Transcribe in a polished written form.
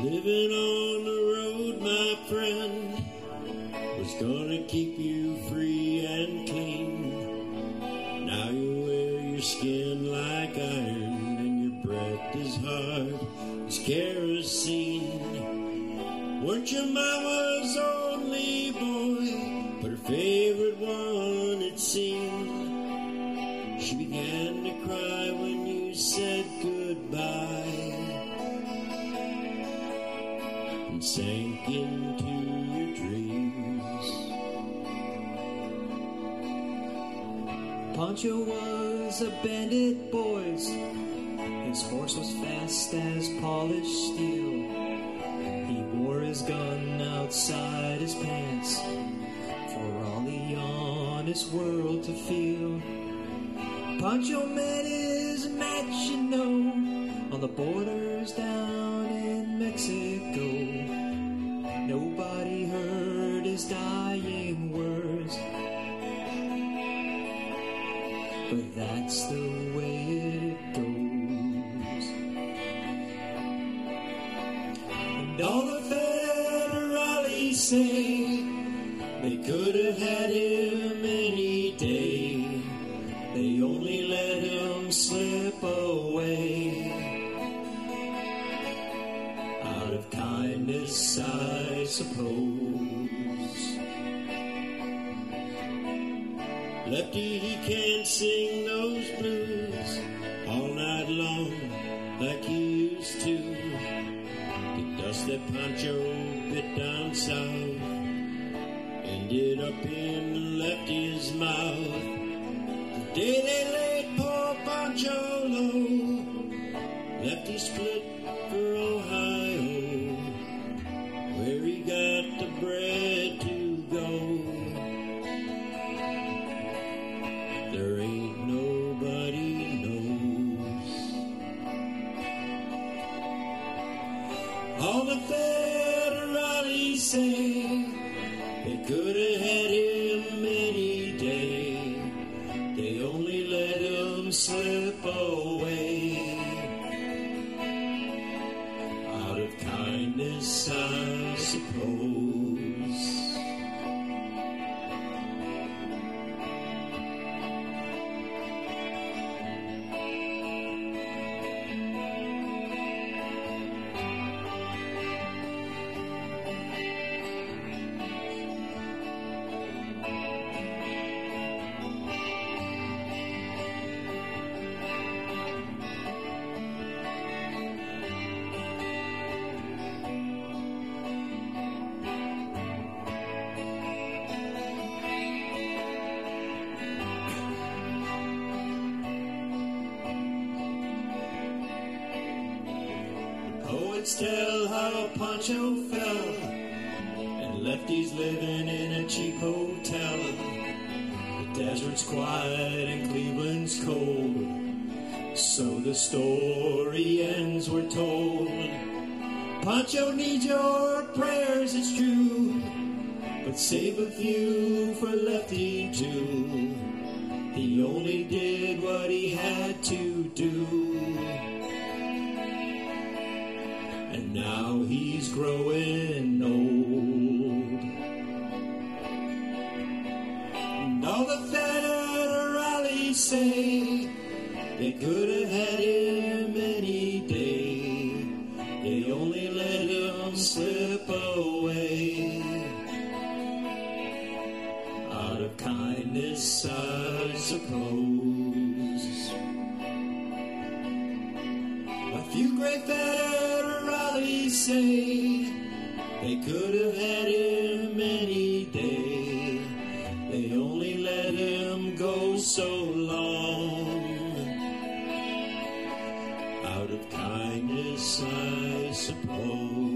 Living on the road, my friend, was gonna keep you free and clean. Now you wear your skin like iron, and your breath is hard as kerosene. Weren't your mama's only boy, but her favorite one, it seemed. She began to cry when you said goodbye, and sank into your dreams. Pancho was a bandit, boys. His horse was fast as polished steel. He wore his gun outside his pants for all the honest world to feel. Pancho met his match, you know, on the borders down in Mexico. Nobody heard his dying words, but that's the way it goes. And all the federales say they could have had him any day. They only let him slip away. Out of kindness, I suppose. Lefty, he can't sing those blues all night long like he used to. The dust that Pancho bit down south ended up in Lefty's mouth. The day they laid poor Pancho low, Lefty split for Ohio, where he got the bread to go. There ain't nobody knows. All the federales say they could have had him any day. They only let him slip away. Out of kindness, I suppose. Poets tell how Pancho fell, and Lefty's living in a cheap hotel. The desert's quiet and Cleveland's cold, so the story ends, we're told. Pancho needs your prayers, it's true, but save a few for Lefty too. He only did what he had to do. And now he's growing old. And all the federales say they could have had him any day. They only let him slip away. Out of kindness, I suppose. A few great federales say they could have had him any day. They only let him go so long. Out of kindness, I suppose.